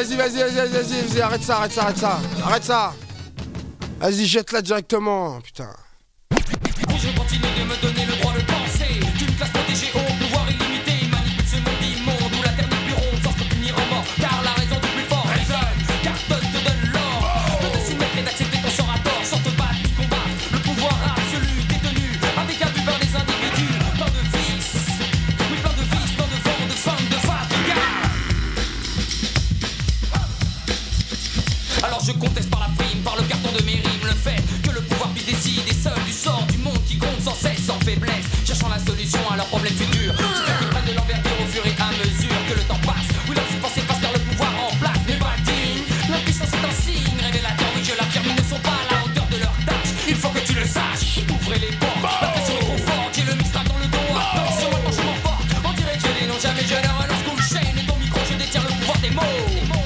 vas-y, arrête ça. Vas-y, jette-la directement, putain. Je continue de me donner le droit de penser qu'une classe protégée au pouvoir illimité manipule ce monde immonde où la terre n'est plus ronde sans se punir en mort. Car la raison du plus fort raisonne, car donne te donne l'or. De te soumettre et d'accepter ton sort à tort sans te battre ni combattre. Le pouvoir absolu détenu avec abus par des individus. Plein de vices, oui plein de vices, plein de vent, de faim, de face, de gars. Alors je conteste par la prime, par le carton de mes rimes, le fait que le pouvoir puisse décider seul du sort du monde qui compte sans cesse, sans faiblesse, cherchant la solution à leurs problèmes futurs. Ceux qui prennent de l'envergure au fur et à mesure que le temps passe. Oui, leurs pensées passent car le pouvoir en place n'est pas digne. L'impuissance est un signe révélateur, oui je l'affirme, ils ne sont pas à la hauteur de leur tâche. Il faut que tu le saches, ouvrez les portes, la pression est trop forte, j'ai le mistral dans le dos. Attention, maintenant je m'emporte, on dirait que je dénonce jamais, je ne relance qu'une chaîne. Et ton micro, je détiens le pouvoir des mots.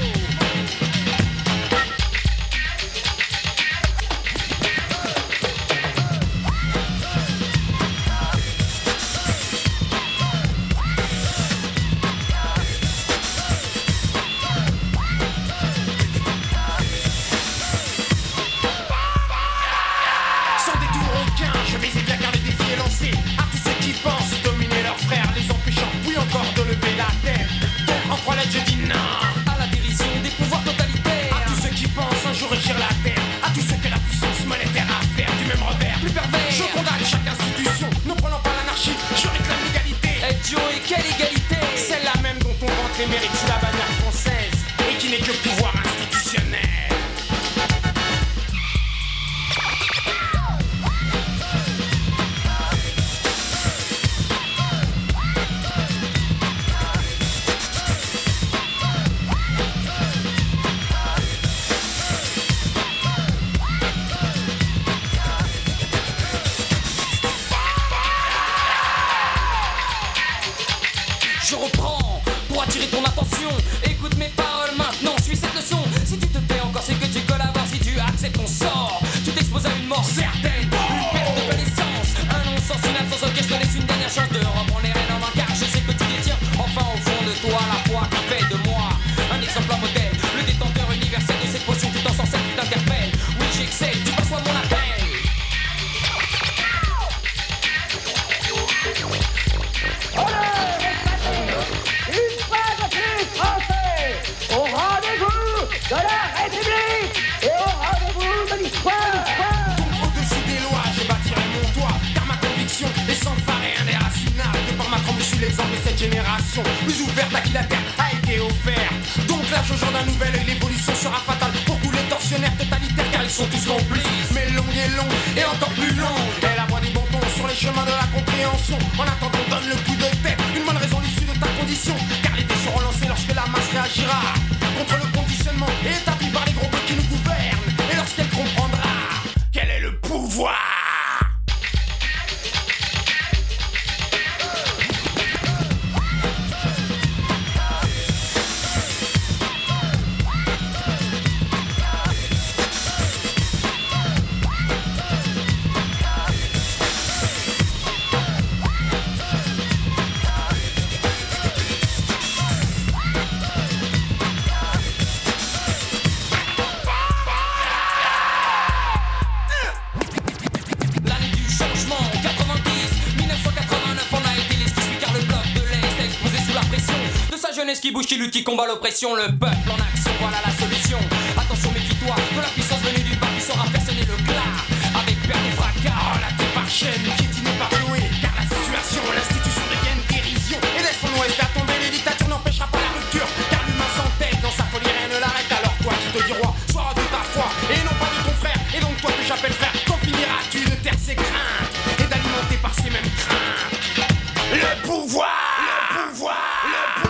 Quelle égalité! Celle-là même dont on vante les mérites sous la bannière française et qui n'est que pouvoir institutionnel. Je reprends pour attirer ton attention. Écoute mes paroles maintenant, suis cette leçon. Si tu te tais encore, c'est que tu collabores. Si tu acceptes ton sort, tu t'exposes à une mort certaine, une perte de connaissance, un non-sens, une absence. Ok, je te laisse une dernière chance de reprendre les rênes en main, car je sais que tu détiens enfin au fond de toi la foi qui fait de moi un exemple, un modèle, le détenteur universel de cette potion. Tu t'en sors, celle qui t'interpelle. Oui, j'excelle, tu reçois mon appel. Au rendez-vous de la République et au rendez-vous de l'histoire. Donc au-dessus des lois, je bâtirai mon toit, car ma conviction est sans phare et indéracinable. De par ma trempe, je suis l'exemple de cette génération, plus ouverte à qui la terre a été offerte. Donc là, je genre d'un nouvel œil, l'évolution sera fatale pour tous les tortionnaires totalitaires, car ils sont tous complices. Mais longue et encore plus longue est la voie des bons tons sur les chemins de la compréhension. En attendant, donne le coup de tête, une bonne raison l'issue de ta condition, car les dés seront lancés lorsque la masse réagira contre le conditionnement établi par les gros bleus qui nous gouvernent. Et lorsqu'elle comprendra quel est le pouvoir. Qui bouge, qui lutte, qui combat l'oppression, le peuple en action, voilà la solution. Attention, méfie-toi de la puissance venue du bas qui saura faire sonner le glas avec perte et fracas. Relaté par chaîne, piétiné par Chloé, car la situation, l'institution devienne dérision. Et laisse son ouest à tomber, les dictatures n'empêchera pas la rupture, car l'humain s'entête dans sa folie, rien ne l'arrête. Alors toi qui te dis roi, sois de ta foi et non pas de ton frère. Et donc toi que j'appelle frère, quand finiras-tu de taire ses craintes et d'alimenter par ces mêmes craintes le pouvoir, le pouvoir, le pouvoir.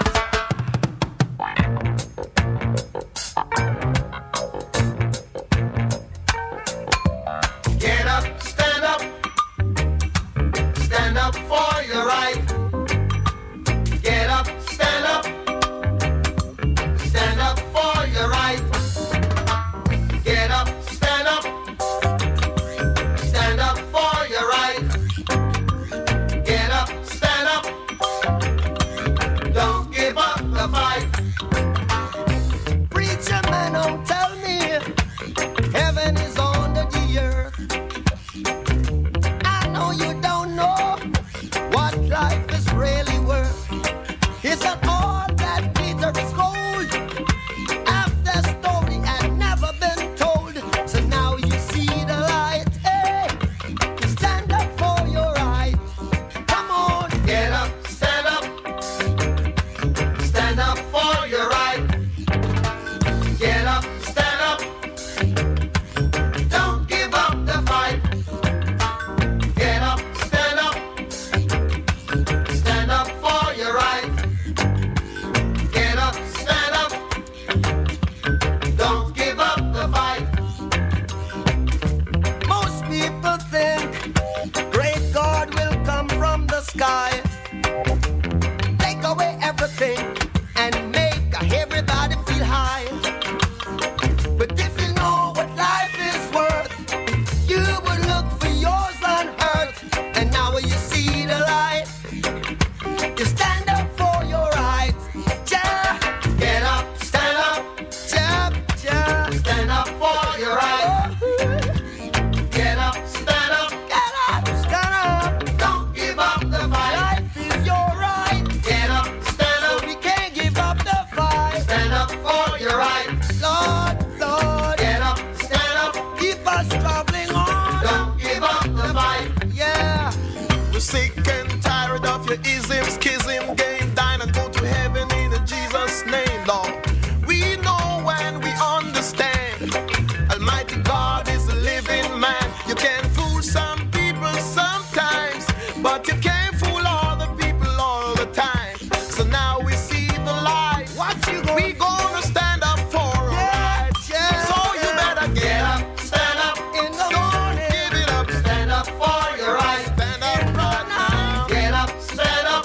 sing and make everybody feel high. But if you know what life is worth, you would look for yours on earth. And now when you see the light, you stand up for your rights. Ja, get up, stand up, ja, ja, stand up for your rights. Get up, stand up, get up, stand up. Don't give up the fight. Life is your right. Get up, stand up. We can't give up the fight. Stand up for your right. Lord, Lord. Get up, stand up. Keep us traveling on. Don't give up the fight. Yeah. We're sick and tired of your ism, schism, game, dine and go to heaven in Jesus' name, Lord. We know and we understand. Almighty God is a living man. You can fool some people sometimes, but you can't fool all the people all the time. So now we see the light. What you gonna We gonna stand up for our rights. yeah, So you better get up, stand up. in the Don't morning. give it up. Stand up for your right. Stand up right now. Get up, stand up.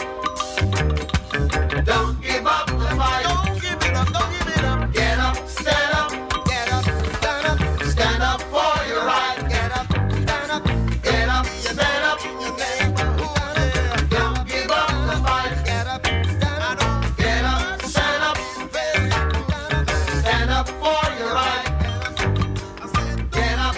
Don't give up the fight. Don't give it up, don't give it up. Get up, stand up. Get up, stand up. Stand up for your right. Get up, stand up. Get up, stand up. Don't give up the fight. Get up, stand up. Get up, stand up. Stand up for your right. Get up.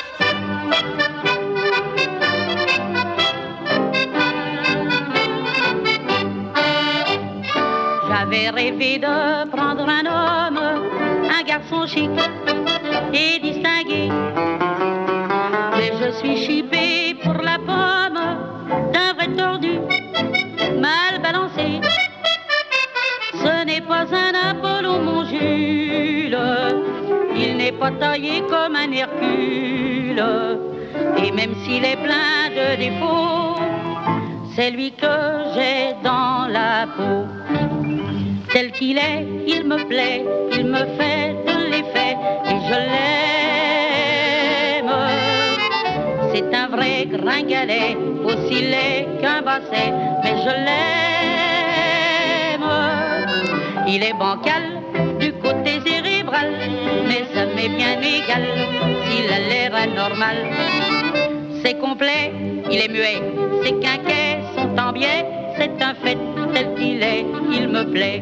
J'avais rêvé de prendre un homme, un garçon chic et distingué. Mais je suis chipé pour la pomme d'un vrai tordu, mal balancé. Ce n'est pas un Apollon, mon Jules, il n'est pas taillé comme un Hercule. Et même s'il est plein de défauts, c'est lui que j'ai dans la peau. Tel qu'il est, il me plaît, il me fait de l'effet et je l'aime. C'est un vrai gringalet, aussi laid qu'un basset, mais je l'aime. Il est bancal du côté cérébral, mais ça m'est bien égal s'il a l'air anormal. C'est complet, il est muet, ses quinquets sont en biais, c'est un fait tel qu'il est, il me plaît.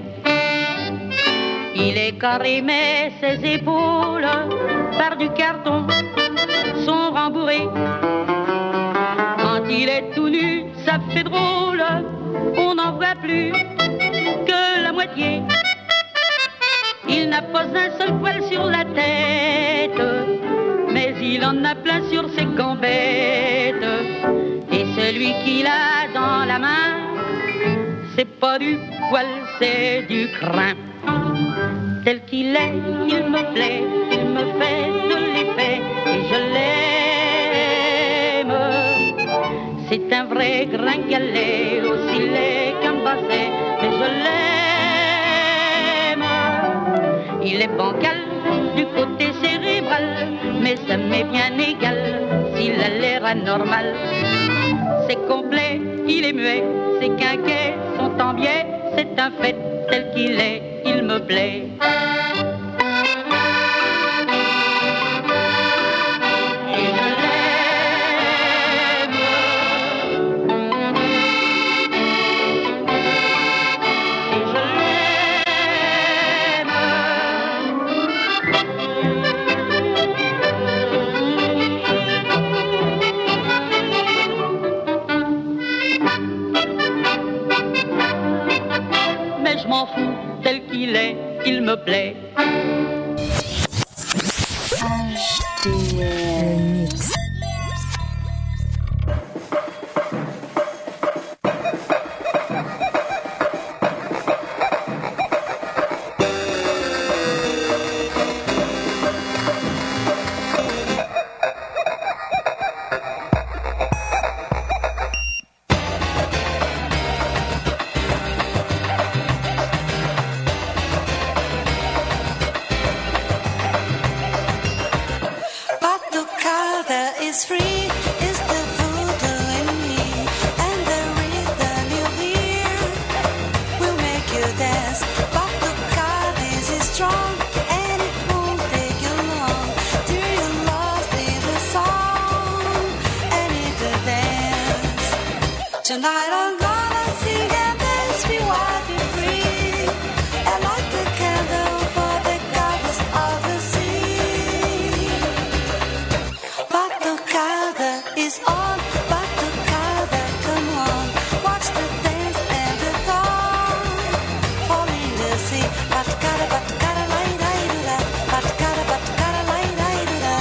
Il est carré mais ses épaules par du carton sont rembourrées. Quand il est tout nu, ça fait drôle, on n'en voit plus que la moitié. Il n'a pas un seul poil sur la tête, mais il en a plein sur ses gambettes. Et celui qu'il a dans la main, c'est pas du poil, c'est du crin. Tel qu'il est, il me plaît, il me fait de l'effet et je l'aime. C'est un vrai gringalet, aussi laid qu'un basset, mais je l'aime. Il est bancal du côté cérébral, mais ça m'est bien égal s'il a l'air anormal. C'est complet, il est muet, ses quinquets sont en biais, c'est un fait tel qu'il est, il me plaît. Et je l'aime. Et je mais je m'en fous, tel qu'il est, il me plaît. Mix. Batucada Tonight I'm gonna sing and dance, be wild, be free, and light the candle for the goddess of the sea. Batucada is on, batucada, come on, watch the dance and the dawn, fall in the sea. Batucada, batucada, lai, lai, do da. Batucada, batucada, lai, lai, do da.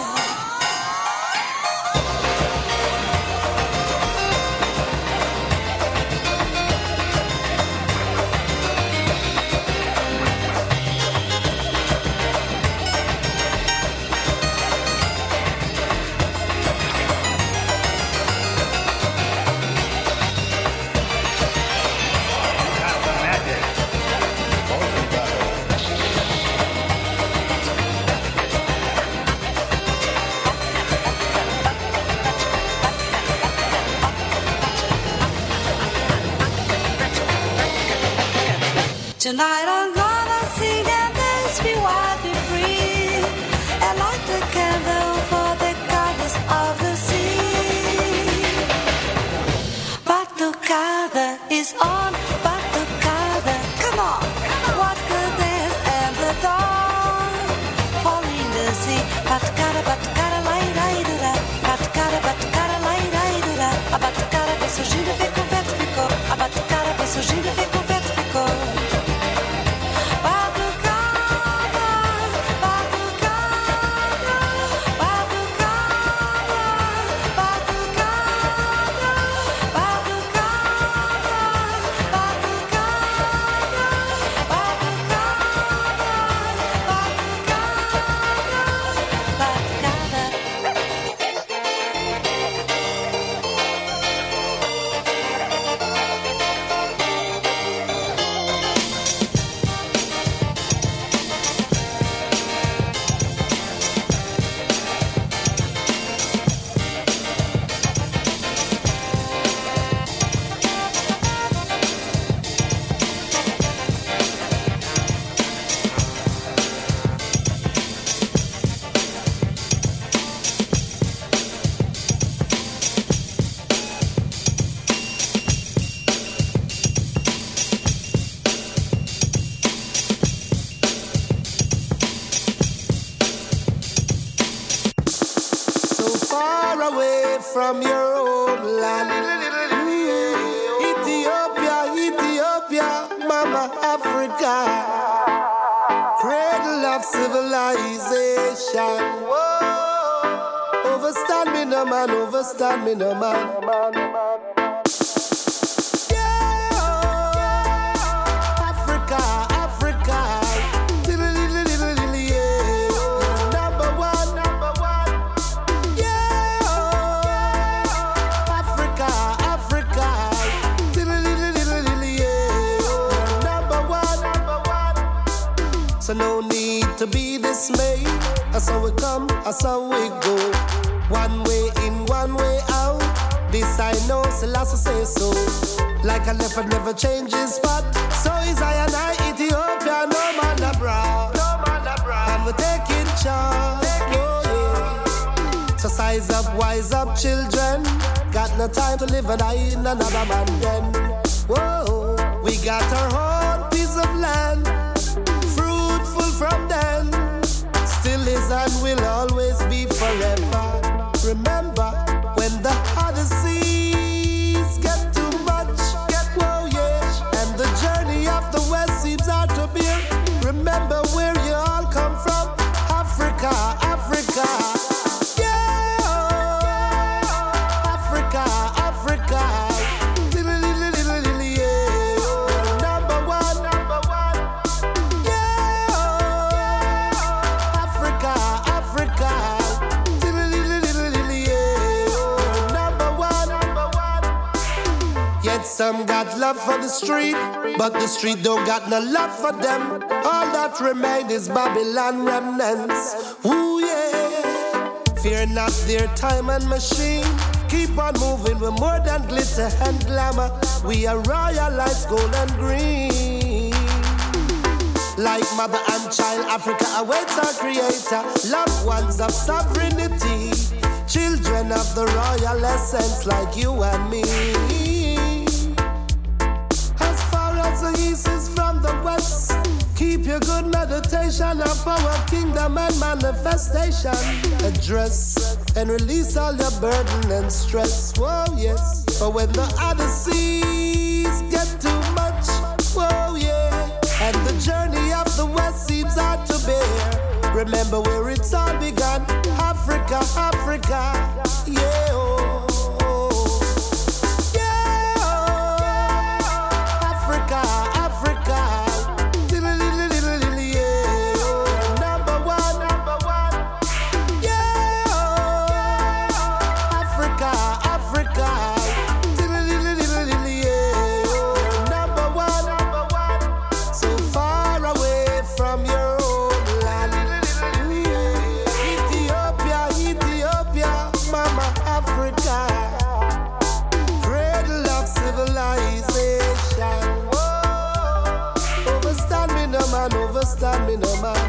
Tonight I'm gonna sing and dance, be wild, be free, and light the candle for the goddess of the sea. Batucada is on, batucada, come on, watch the dance and the dawn, fall in the sea. Batucada, batucada, lai, lai, do da. Batucada, batucada, lai, lai, do da. A batucada vem surgindo e vem com vento, ficou. A batucada vem surgindo e vem com vento, ficou. From your own land, Ethiopia, Ethiopia, Mama Africa, cradle of civilization. Whoa. Overstand me no man, overstand me no man. Yeah, Africa, Africa. So no need to be dismayed. That's how we come, that's how we go. One way in, one way out. This I know, Selassie say so. Like a leopard never changes spot. So is I and I, Ethiopia, no man abroad. No man abroad. And we're taking charge. Oh, yeah. So size up, wise up, children. Got no time to live and die in another man den. Whoa, we got our own piece of land. From then, still is and will always be forever. Remember, when the other seas get too much, whoa, yeah, and the journey of the west seems hard to bear. Remember where you all come from, Africa, Africa. Yeah, Africa, Africa. Some got love for the street, but the street don't got no love for them. All that remain is Babylon remnants. Ooh yeah. Fear not their time and machine. Keep on moving, we're more than glitter and glamour. We are royal lights, gold and green. Like mother and child, Africa awaits our creator. Loved ones of sovereignty, children of the royal essence like you and me. your good meditation of our kingdom and manifestation. Address and release all your burden and stress. Whoa, yes. For when the other seas get too much, whoa, yeah. And the journey of the west seems hard to bear. Remember where it's all begun. Africa, Africa, yeah. Oh, oh. Yeah, oh. Africa, Africa. Stamina, man.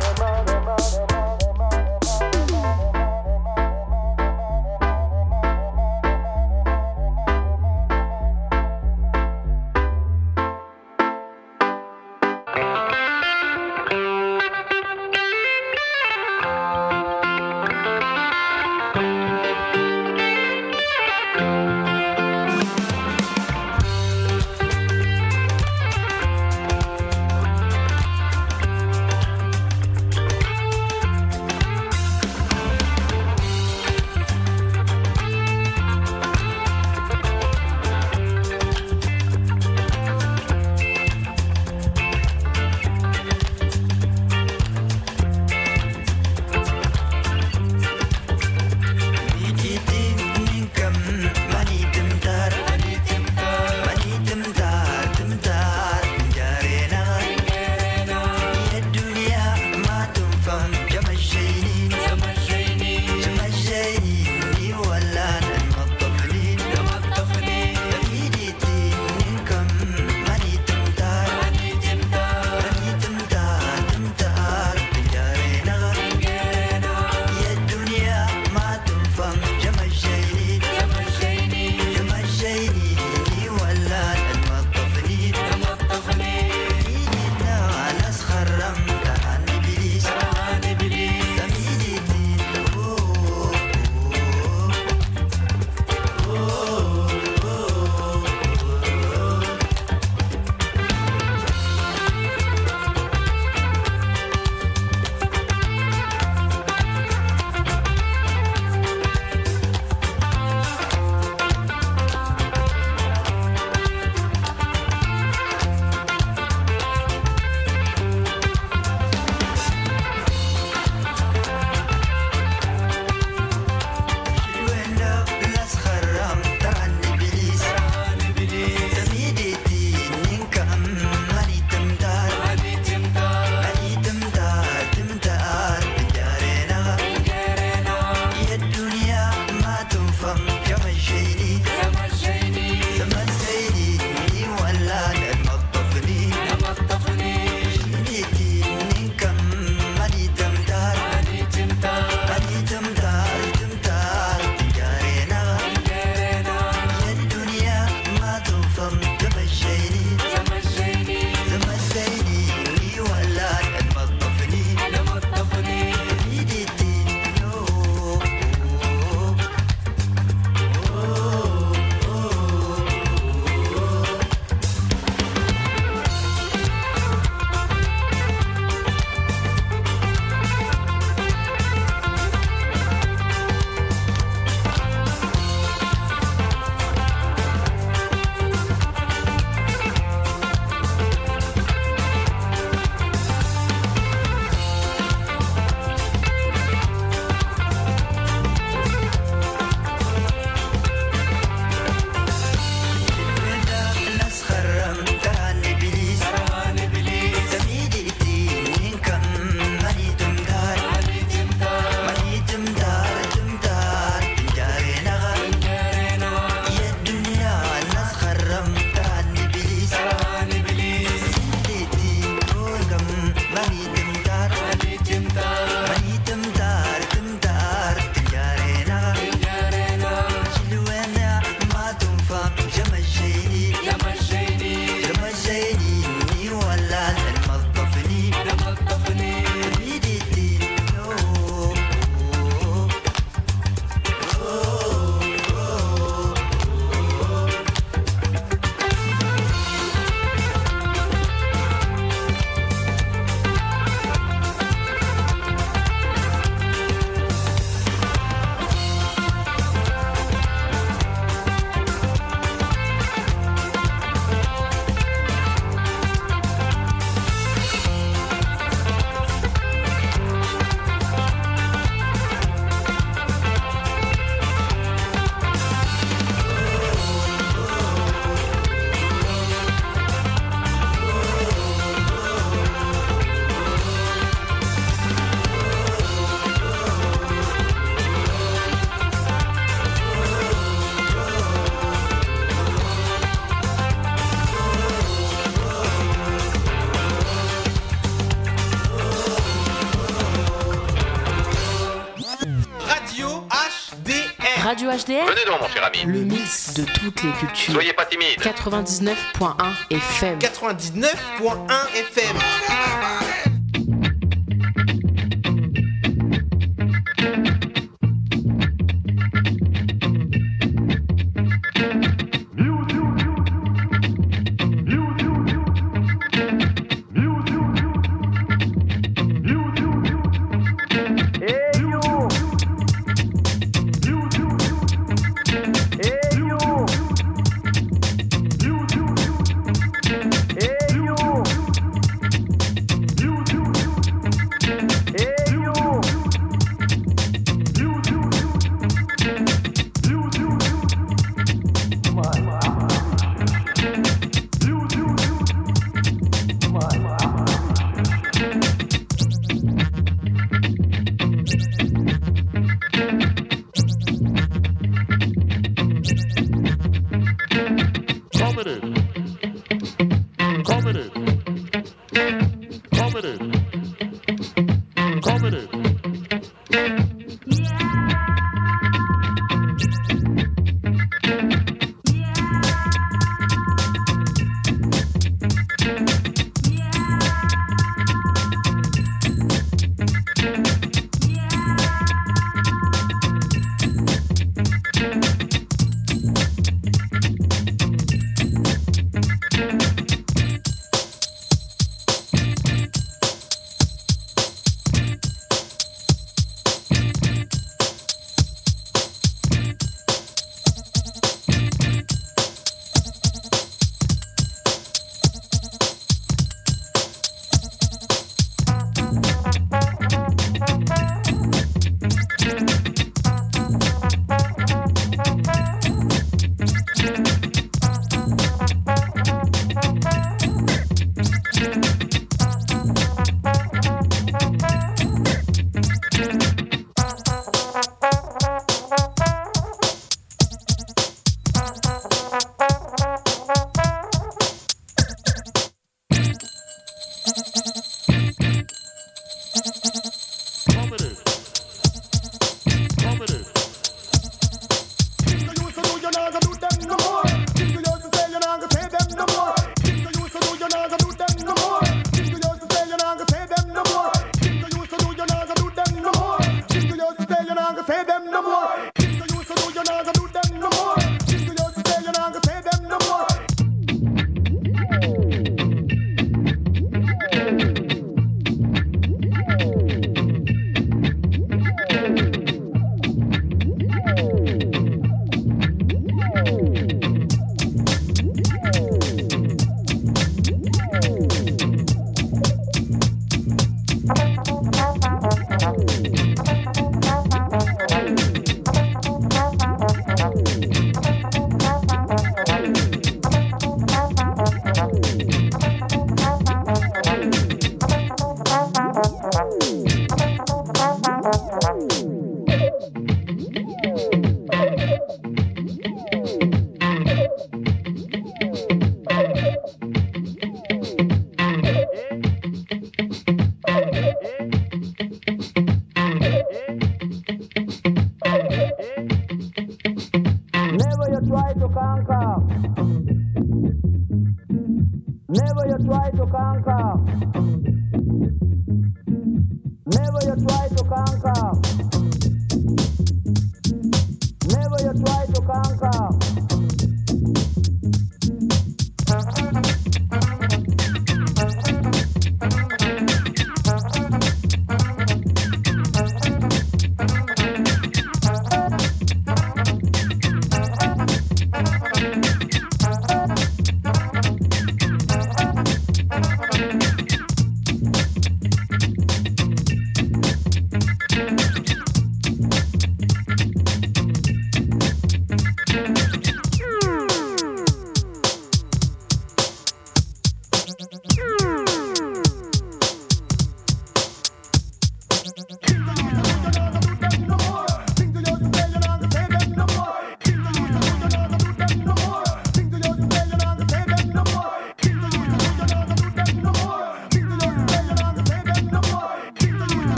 Radio HDR. Venez donc, mon cher ami. Le mix de toutes les cultures. Soyez pas timide. 99.1 FM. 99.1 FM.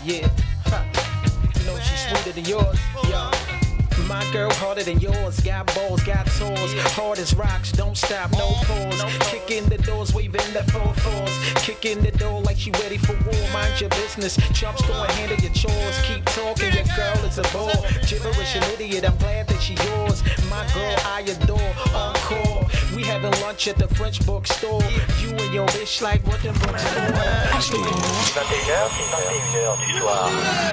Yeah, you know she's sweeter than yours. Yeah. My girl harder than yours, got balls, got tours, hard as rocks, don't stop, no pause. Kick in the doors, waving the 4-4s. Kick in the door like she ready for war. Mind your business, chumps go and handle your chores. Keep talking, your girl is a bore. Gibberish, an idiot, I'm glad that she yours. My girl I adore, encore. We having lunch at the French bookstore. You and your bitch like what the bookstore. 21h, 21h du soir.